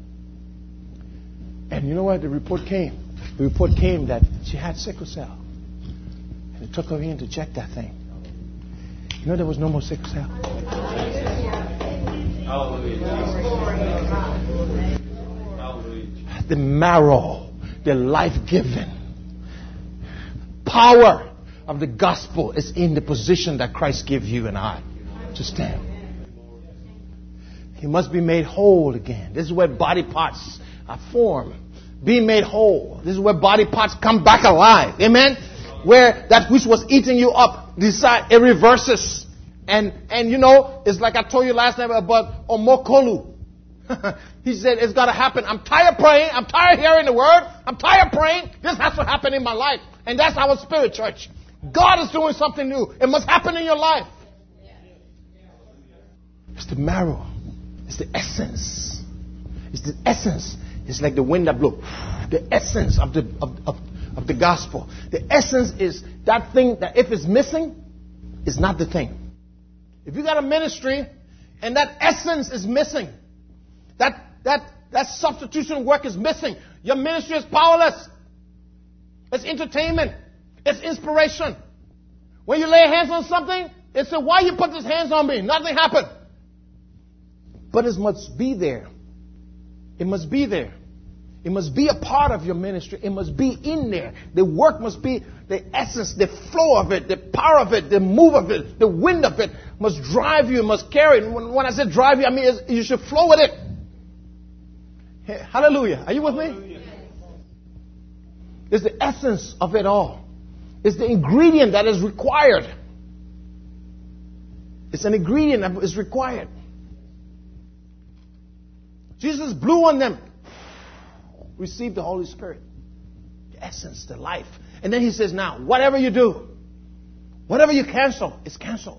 And you know what? The report came. The report came that she had sickle cell. And they took her in to check that thing. You know there was no more sickle cell. The marrow, the life-giving power of the gospel is in the position that Christ gives you and I to stand. He must be made whole again. This is where body parts are formed. Being made whole. This is where body parts come back alive. Amen? Where that which was eating you up, it reverses. And you know, it's like I told you last time about omokolu. He said, it's got to happen. I'm tired of praying. I'm tired of hearing the word. I'm tired of praying. This has to happen in my life. And that's our spirit, church. God is doing something new. It must happen in your life. It's the marrow. It's the essence. It's the essence. It's like the wind that blew. The essence of the gospel. The essence is that thing that if it's missing, it's not the thing. If you got a ministry and that essence is missing, that substitution work is missing, your ministry is powerless. It's entertainment. It's inspiration. When you lay hands on something, they say, why you put these hands on me? Nothing happened. But it must be there. It must be there. It must be a part of your ministry. It must be in there. The work must be the essence, the flow of it, the power of it, the move of it, the wind of it must drive you, must carry it. When I say drive you, I mean you should flow with it. Hallelujah. Are you with me? It's the essence of it all. It's the ingredient that is required. It's an ingredient that is required. Jesus blew on them. Receive the Holy Spirit. The essence, the life. And then he says, now, whatever you do, whatever you cancel, it's canceled.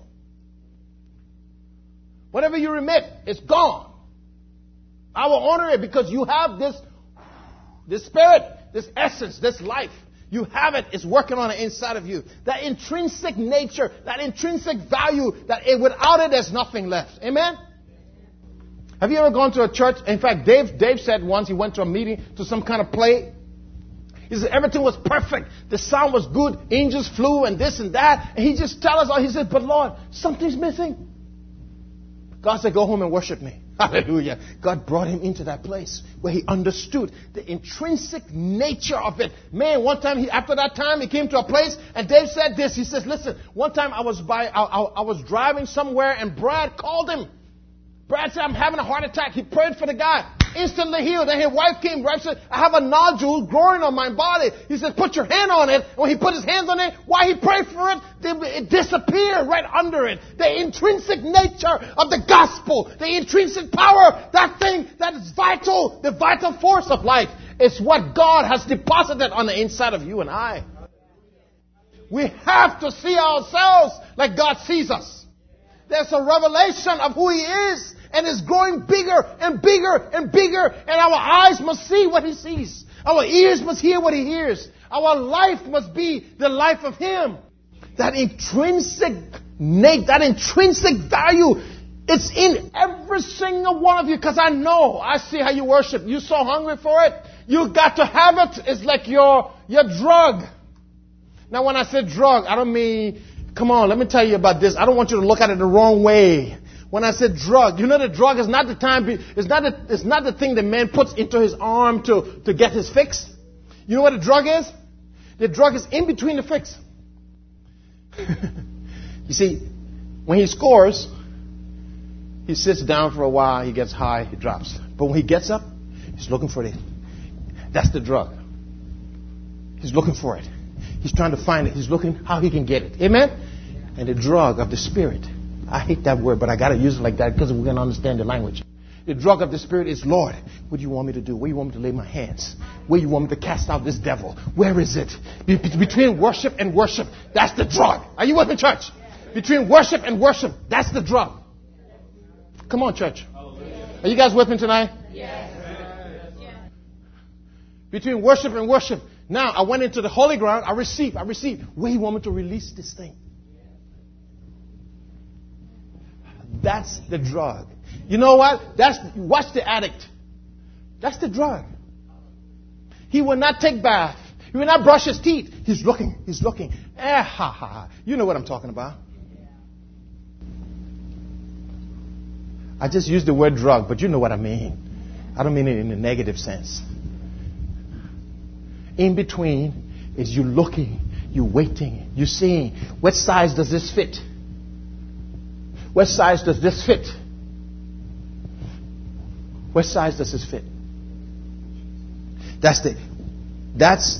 Whatever you remit, it's gone. I will honor it because you have this spirit, this essence, this life. You have it. It's working on the inside of you. That intrinsic nature, that intrinsic value, that without it, there's nothing left. Amen? Have you ever gone to a church? In fact, Dave said once he went to a meeting, to some kind of play. He said everything was perfect. The sound was good. Angels flew and this and that. And he just tells us, he said, but Lord, something's missing. God said, go home and worship me. Hallelujah. God brought him into that place where he understood the intrinsic nature of it. Man, one time, after that time, he came to a place and Dave said this. He says, listen, one time I was driving somewhere and Brad called him. Brad said, I'm having a heart attack. He prayed for the guy. Instantly healed. Then his wife came. Brad said, I have a nodule growing on my body. He said, put your hand on it. And when he put his hands on it, while he prayed for it, it disappeared right under it. The intrinsic nature of the gospel, the intrinsic power, that thing that is vital, the vital force of life, is what God has deposited on the inside of you and I. We have to see ourselves like God sees us. There's a revelation of who He is. And it's growing bigger and bigger and bigger. And our eyes must see what He sees. Our ears must hear what He hears. Our life must be the life of Him. That intrinsic value, it's in every single one of you. Because I see how you worship. You're so hungry for it. You got to have it. It's like your drug. Now when I say drug, I don't mean, come on, let me tell you about this. I don't want you to look at it the wrong way. When I said drug, you know the drug is not it's not the thing that man puts into his arm to get his fix. You know what a drug is? The drug is in between the fix. You see, when he scores, he sits down for a while, he gets high, he drops. But when he gets up, he's looking for it. That's the drug. He's looking for it. He's trying to find it. He's looking how he can get it. Amen? And the drug of the Spirit. I hate that word, but I got to use it like that because we're going to understand the language. The drug of the Spirit is, Lord, what do you want me to do? Where do you want me to lay my hands? Where do you want me to cast out this devil? Where is it? Between worship and worship, that's the drug. Are you with me, church? Between worship and worship, that's the drug. Come on, church. Are you guys with me tonight? Yes. Between worship and worship. Now, I went into the holy ground. I received. Where do you want me to release this thing? That's the drug. You know what? Watch the addict. That's the drug. He will not take bath. He will not brush his teeth. He's looking. You know what I'm talking about. I just used the word drug, but you know what I mean. I don't mean it in a negative sense. In between is you looking, you waiting, you seeing, what size does this fit? What size does this fit? What size does this fit? That's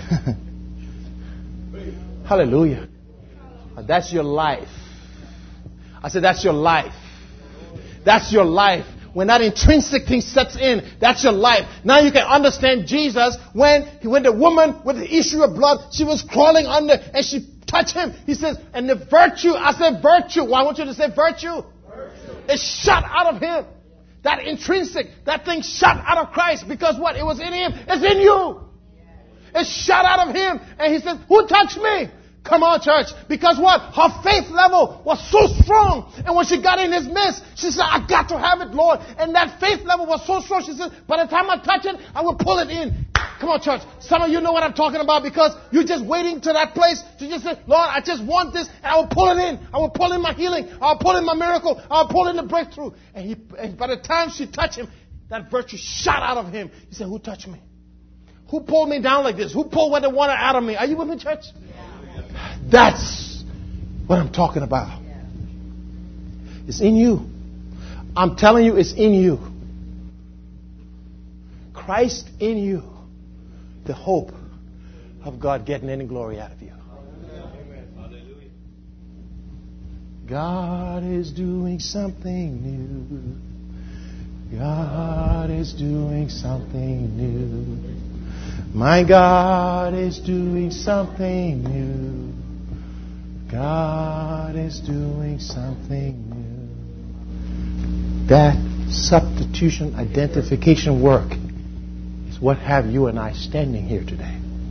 hallelujah. That's your life. I said that's your life. That's your life. When that intrinsic thing sets in, that's your life. Now you can understand Jesus when the woman with the issue of blood, she was crawling under and she touched him. He says, and the virtue, I said virtue. Well, I want you to say virtue. It shot out of him. That intrinsic, that thing shot out of Christ. Because what? It was in him. It's in you. It shot out of him. And he says, who touched me? Come on, church. Because what? Her faith level was so strong. And when she got in his midst, she said, I got to have it, Lord. And that faith level was so strong. She said, by the time I touch it, I will pull it in. Come on, church. Some of you know what I'm talking about because you're just waiting to that place to just say, Lord, I just want this. And I will pull it in. I will pull in my healing. I will pull in my miracle. I will pull in the breakthrough. And by the time she touched him, that virtue shot out of him. He said, who touched me? Who pulled me down like this? Who pulled the water out of me? Are you with me, church? That's what I'm talking about. It's in you. I'm telling you, it's in you. Christ in you. The hope of God getting any glory out of you. God is doing something new. God is doing something new. My God is doing something new. God is doing something new. That substitution identification work is what have you and I standing here today.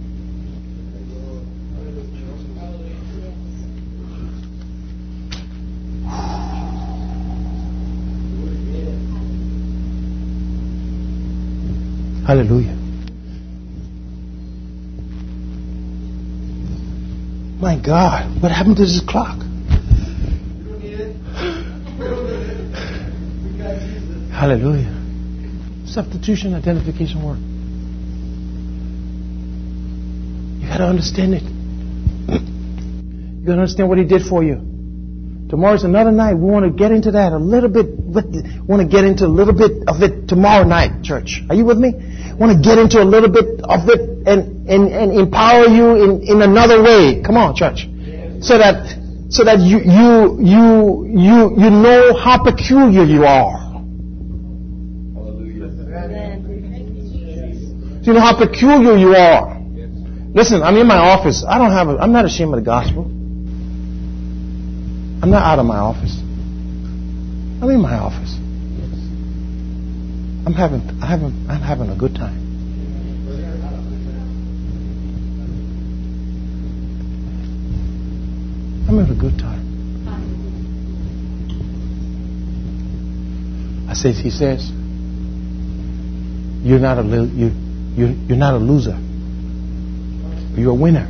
Hallelujah. My God, what happened to this clock? Hallelujah. Substitution, identification work. You got to understand it. You got to understand what he did for you. Tomorrow's another night. We want to get into that a little bit. We want to get into a little bit of it tomorrow night, church. Are you with me? I want to get into a little bit of it and empower you in another way. Come on, church. So that you know how peculiar you are. Do you know how peculiar you are? Listen, I'm in my office. I'm not ashamed of the gospel. I'm not out of my office. I'm in my office. I'm having a good time. I'm having a good time. He says, you're not a loser. You're a winner.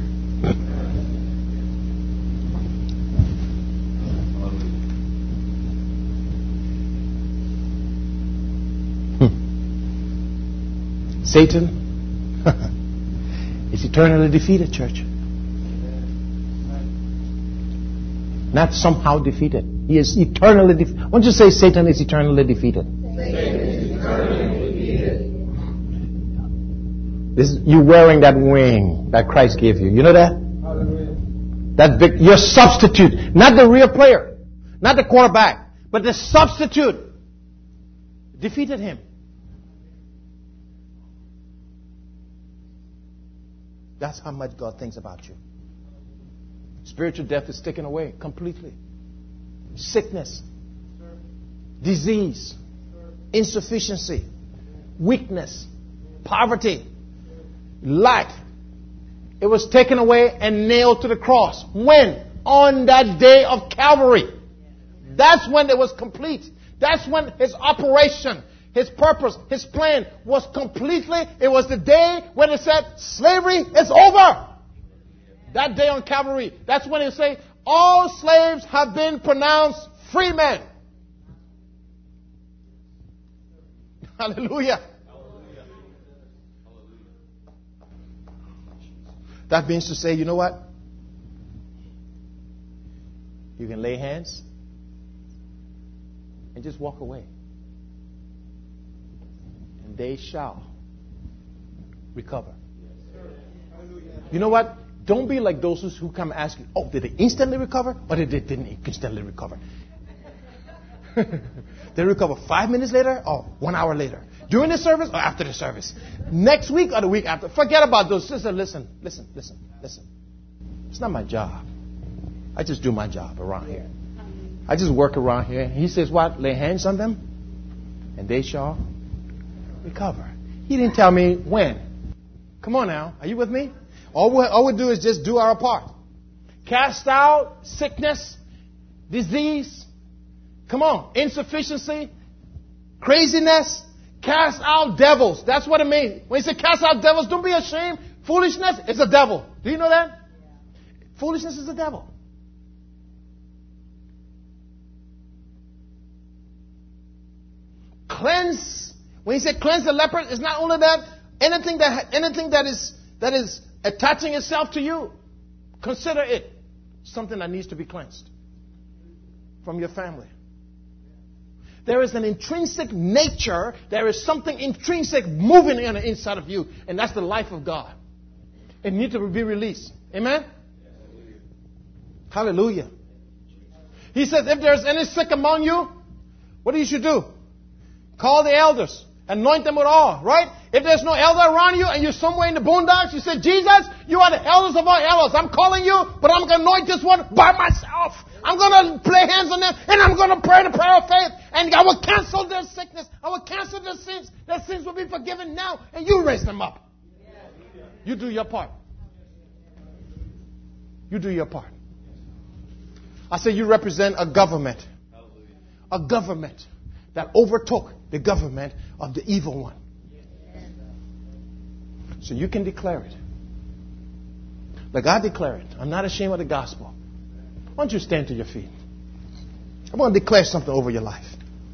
Satan is eternally defeated, church. Not somehow defeated. He is eternally defeated. Why don't you say Satan is eternally defeated? Satan is eternally defeated. You're wearing that wing that Christ gave you. You know that? Hallelujah. Your substitute. Not the real player. Not the quarterback. But the substitute defeated him. That's how much God thinks about you. Spiritual death is taken away completely. Sickness, disease, insufficiency, weakness, poverty, lack. It was taken away and nailed to the cross. When? On that day of Calvary. That's when it was complete. That's when his operation, his purpose, his plan was completely, it was the day when it said, slavery is over. That day on Calvary, that's when it say, all slaves have been pronounced free men. Hallelujah. That means to say, you know what? You can lay hands and just walk away. And they shall recover. You know what? Don't be like those who come ask you, oh, did they instantly recover? Or did they didn't instantly recover? They recover 5 minutes later or 1 hour later. During the service or after the service. Next week or the week after. Forget about those. Sister, listen. It's not my job. I just do my job around here. I just work around here. He says what? Lay hands on them and they shall recover. He didn't tell me when. Come on now. Are you with me? All we do is just do our part. Cast out sickness, disease. Come on. Insufficiency, craziness. Cast out devils. That's what it means. When you say cast out devils, don't be ashamed. Foolishness is a devil. Do you know that? Foolishness is a devil. Cleanse. When you say cleanse the leper, it's not only that. Anything that is attaching itself to you, consider it something that needs to be cleansed from your family. There is an intrinsic nature. There is something intrinsic moving on the inside of you. And that's the life of God. It needs to be released. Amen? Hallelujah. He says, if there's any sick among you, what do you should do? Call the elders. Anoint them with oil, right? If there's no elder around you and you're somewhere in the boondocks, you say, Jesus, you are the elders of our elders. I'm calling you, but I'm going to anoint this one by myself. I'm going to lay hands on them and I'm going to pray the prayer of faith and I will cancel their sickness. I will cancel their sins. Their sins will be forgiven now and you raise them up. You do your part. You do your part. I say you represent a government. A government that overtook the government of the evil one. So you can declare it. Like I declare it. I'm not ashamed of the gospel. Why don't you stand to your feet? I want to declare something over your life.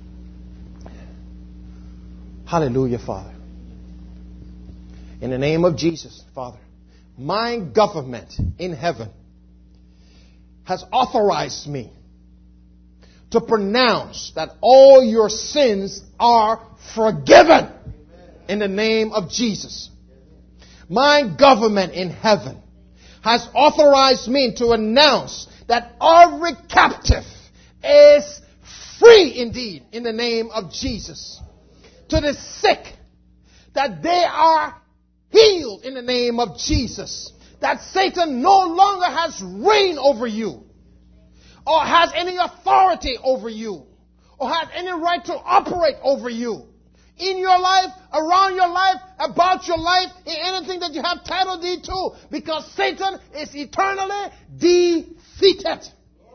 Hallelujah, Father. In the name of Jesus, Father, my government in heaven has authorized me to pronounce that all your sins are forgiven in the name of Jesus. My government in heaven has authorized me to announce that every captive is free indeed in the name of Jesus. To the sick, that they are healed in the name of Jesus. That Satan no longer has reign over you, or has any authority over you, or has any right to operate over you. In your life, around your life, about your life, in anything that you have title deed to, because Satan is eternally defeated.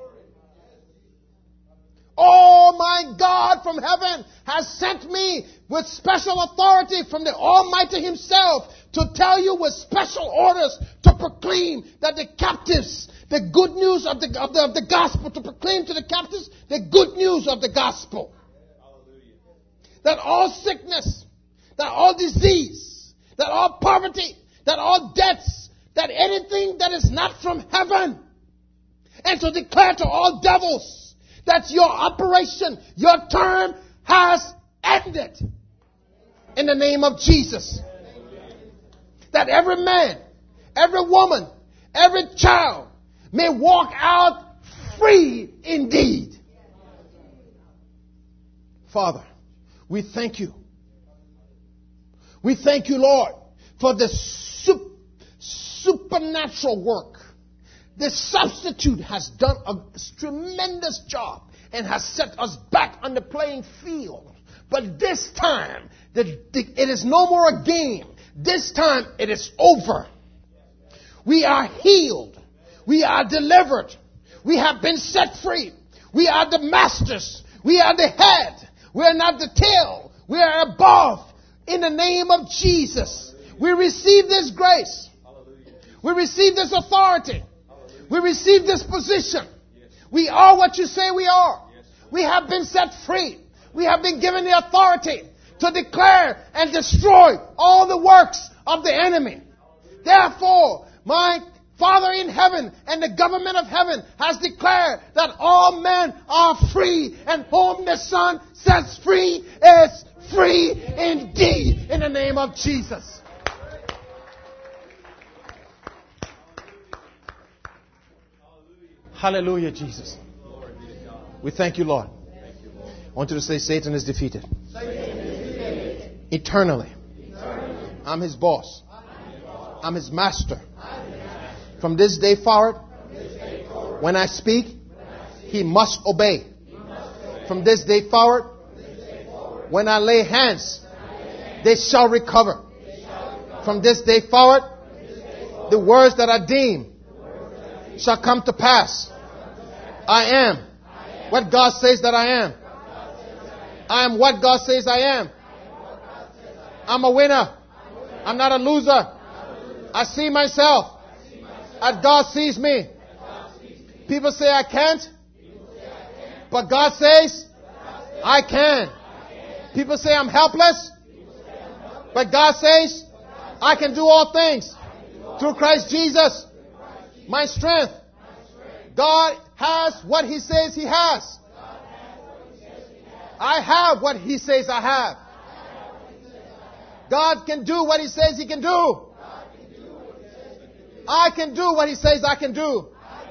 Oh my God from heaven has sent me with special authority from the Almighty Himself to tell you with special orders to proclaim that the captives, the good news of the gospel, to proclaim to the captives the good news of the gospel. That all sickness, that all disease, that all poverty, that all debts, that anything that is not from heaven, and to declare to all devils that your operation, your term has ended in the name of Jesus. That every man, every woman, every child may walk out free indeed. Father, we thank you. We thank you, Lord, for the supernatural work. The substitute has done a tremendous job and has set us back on the playing field. But this time, it is no more a game. This time, it is over. We are healed. We are delivered. We have been set free. We are the masters. We are the head. We are not the tail. We are above. In the name of Jesus, we receive this grace. We receive this authority. We receive this position. We are what you say we are. We have been set free. We have been given the authority to declare and destroy all the works of the enemy. Therefore, my Father in heaven and the government of heaven has declared that all men are free, and whom the Son sets free is free indeed, in the name of Jesus. Hallelujah, Jesus. We thank you, Lord. want you to say, Satan is defeated. Eternally. I'm his boss. I'm his master. From this day forward, when I speak, he must obey. From this day forward, when I lay hands, they shall recover. From this day forward, the words that I deem shall come to pass. I am what God says that I am. I am what God says I am. I'm a winner. I'm not a loser. I see myself as God sees me. People say I can't, but God says I can. People say I'm helpless, but God says I can do all things through Christ Jesus, my strength. God has what He says He has. I have what He says I have. God can do what He says He can do. I can do what He says I can do.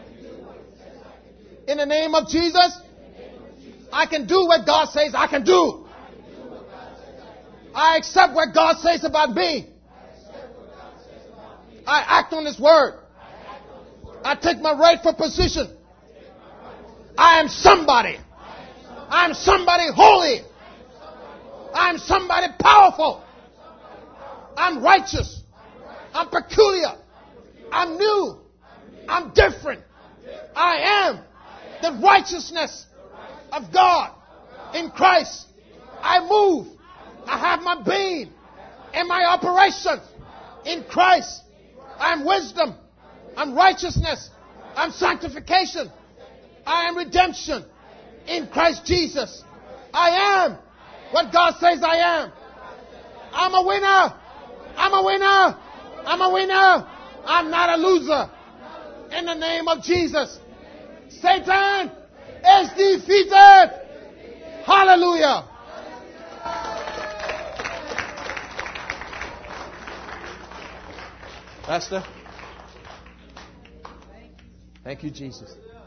In the name of Jesus, I can do what God says I can do. I accept what God says about me. I act on His word. I take my rightful position. I am somebody. I'm somebody holy. I'm somebody powerful. I'm righteous. I'm peculiar. I'm new. I'm different. I am the righteousness of God in Christ. I move. I have my being and my operation in Christ. I'm wisdom. I'm righteousness. I'm sanctification. I am redemption in Christ Jesus. I am what God says I am. I'm a winner. I'm a winner. I'm a winner. I'm not a loser. In the name of Jesus. Satan is defeated. Hallelujah. Pastor. Thank you, Jesus.